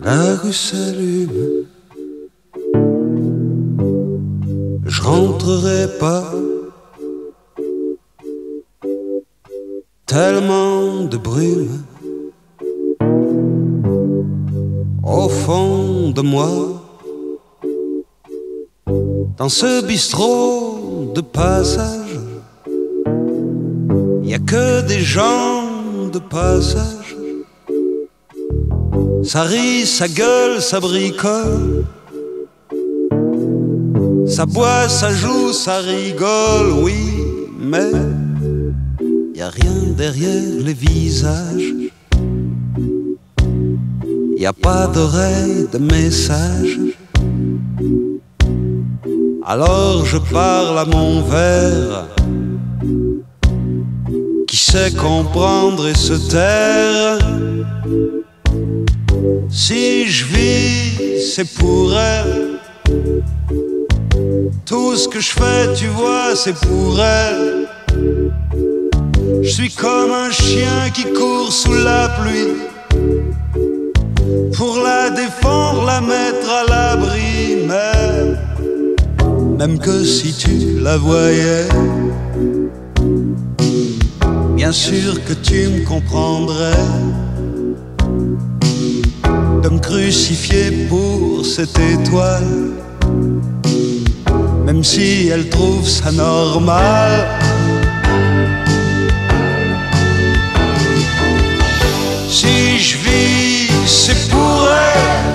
La rue s'allume, je rentrerai pas. Tellement de brume au fond de moi. Dans ce bistrot de passage, y a que des gens de passage. Ça rit, ça gueule, ça bricole, ça boit, ça joue, ça rigole, oui, mais y a rien derrière les visages. Y a pas d'oreille de message. Alors je parle à mon verre, qui sait comprendre et se taire. Si je vis, c'est pour elle. Tout ce que je fais, tu vois, c'est pour elle. Je suis comme un chien qui court sous la pluie, pour la défendre, la mettre à l'abri. Mais même que si tu la voyais, bien sûr que tu me comprendrais de me crucifier pour cette étoile, même si elle trouve ça normal. Si je vis, c'est pour elle.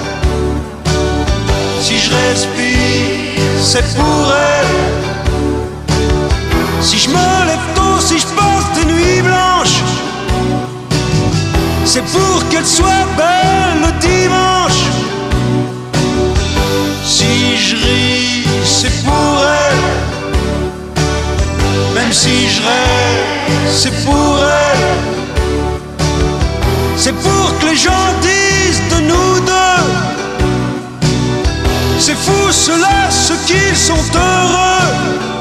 Si je respire, c'est pour elle. Si je me lève tôt, si je passe des nuits blanches, c'est pour qu'elle soit belle le dimanche. Si je ris, c'est pour elle. Même si je rêve, c'est pour elle. C'est pour que les gens disent de nous deux, c'est fou ceux-là, ceux qui sont heureux.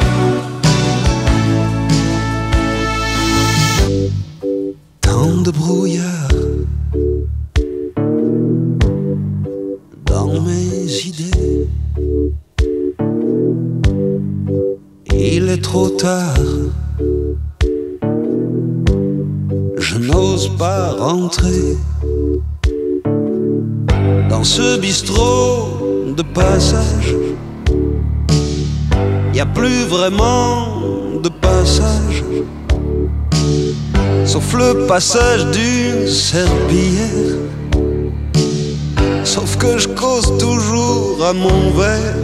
Tant de brouillard dans mes idées, il est trop tard. Je n'ose pas rentrer dans ce bistrot de passage. Y a plus vraiment de passage, sauf le passage d'une serpillière. Sauf que je cause toujours à mon verre,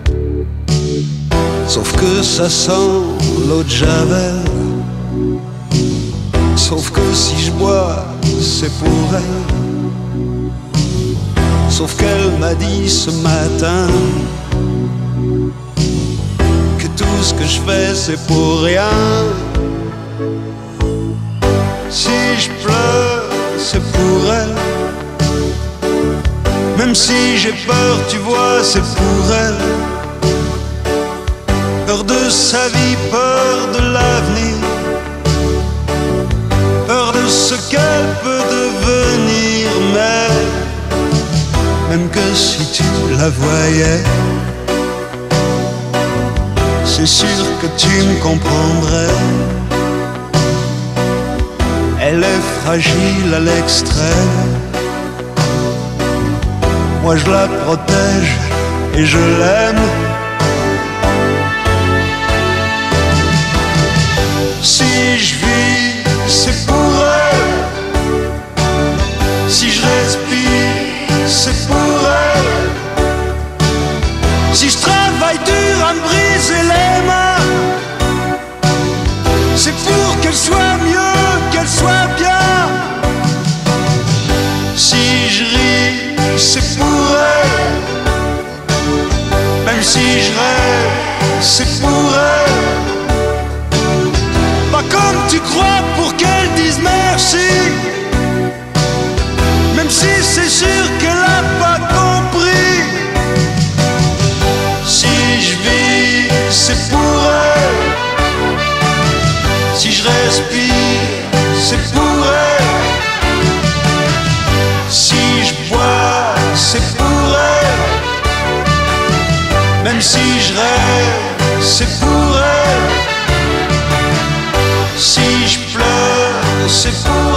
sauf que ça sent l'eau de Javel. Sauf que si je bois, c'est pour elle. Sauf qu'elle m'a dit ce matin que tout ce que je fais, c'est pour rien. Si je pleure, c'est pour elle. Même si j'ai peur, tu vois, c'est pour elle. Peur de sa vie, peur de l'avenir, peur de ce qu'elle peut devenir. Mais même que si tu la voyais, c'est sûr que tu me comprendrais. Elle est fragile à l'extrême, moi je la protège et je l'aime. Si je vis, c'est pour elle. Si je respire, c'est pour elle. Si je travaille dur à me briser les mains, c'est pour qu'elle soit mieux, qu'elle soit bien. Si je ris, c'est pour elle. Même si je rêve, c'est pour elle. Pas comme tu crois pour qu'elle dise merci, même si c'est sûr qu'elle n'a pas compris. Si je vis, c'est pour elle. Si je respire, c'est pour elle. Si je bois, Même si je rêve, c'est pour elle. Si je pleure, c'est pour